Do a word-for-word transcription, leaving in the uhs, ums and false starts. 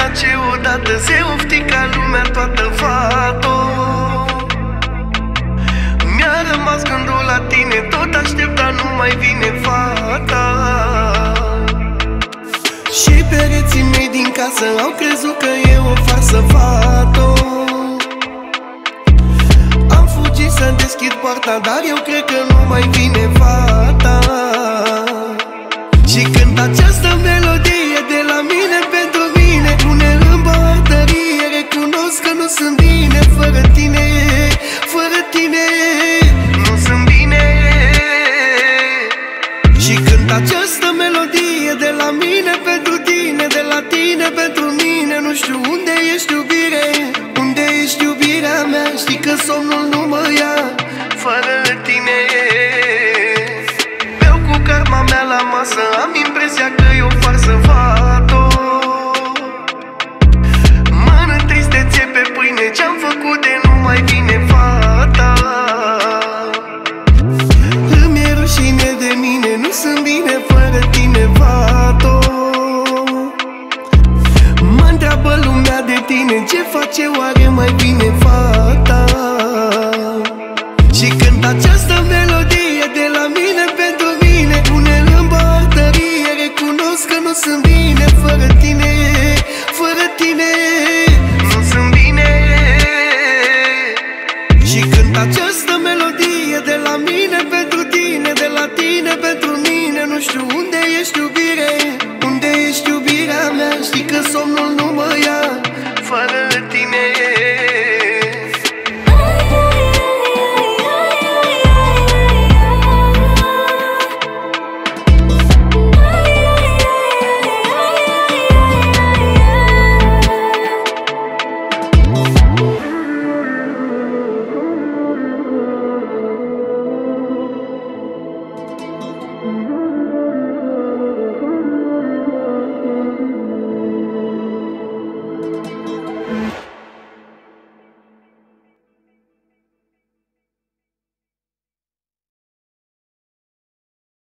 face odată, se ofti ca lumea toată, fată. Mi-a rămas gândul la tine, tot aștept, dar nu mai vine fata. Și pereții mei din casă au crezut că e o farsă, fată. Am fugit să deschid poarta, dar eu cred că nu mai vine fata. Și când această melodie de la mine pentru mine pune în bătărie, recunosc că nu sunt bine fără tine, fără tine nu sunt bine. Și când această melodie de la mine pentru tine, de la tine pentru mine, nu știu unde ești iubire, unde ești iubirea mea, știi că somnul nu mă ia fără tine. Beau cu karma mea la masă, am impresia că e o farsă, fată. Mănânc tristețe pe pâine, ce-am făcut de nu mai vine fata. Îmi e rușine de mine, nu sunt bine fără tine, fată. Mă întreabă lumea de tine, ce face oare mai bine, fată.